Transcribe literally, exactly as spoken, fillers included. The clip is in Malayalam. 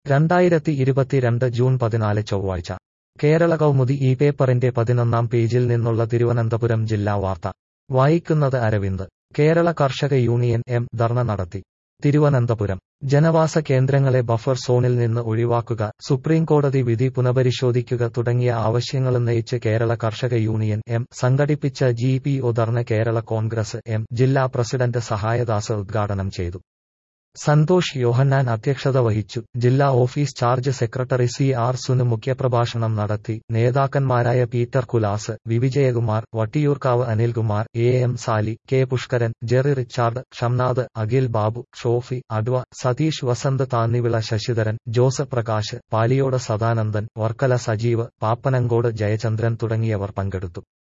രണ്ടായിരത്തി ഇരുപത്തിരണ്ട് ജൂൺ പതിനാല് ചൊവ്വാഴ്ച കേരള കൗമുദി ഈ പേപ്പറിന്റെ പതിനൊന്നാം പേജിൽ നിന്നുള്ള തിരുവനന്തപുരം ജില്ലാ വാർത്ത വായിക്കുന്നത് അരവിന്ദ്. കേരള കർഷക യൂണിയൻ എം ധർണ നടത്തി. തിരുവനന്തപുരം ജനവാസ കേന്ദ്രങ്ങളെ ബഫർ സോണിൽ നിന്ന് ഒഴിവാക്കുക, സുപ്രീംകോടതി വിധി പുനഃപരിശോധിക്കുക തുടങ്ങിയ ആവശ്യങ്ങളുന്നയിച്ച് കേരള കർഷക യൂണിയൻ എം സംഘടിപ്പിച്ച ജി പി ഒ ധർണ കേരള കോൺഗ്രസ് എം ജില്ലാ പ്രസിഡന്റ് സഹായദാസ് ഉദ്ഘാടനം ചെയ്തു. സന്തോഷ് യോഹന്നാൻ അധ്യക്ഷത വഹിച്ചു. ജില്ലാ office charge secretary C R Sunu മുഖ്യപ്രഭാഷണം നടത്തി. നേതാക്കന്മാരായ Peter Kulas, V Vijayakumar, Vattiyoorkavu Anilkumar, A M Sali, K Pushkaran, Jerry Richard, Shamnad, Akhil Babu, Shofi, adv, Satheesh Vasanth, Thannivila Sasidharan, Jose Prakash, Paliyode Sadanandan, Varkala Sajeev, Pappanamcode Jayachandran തുടങ്ങിയവർ പങ്കെടുത്തു.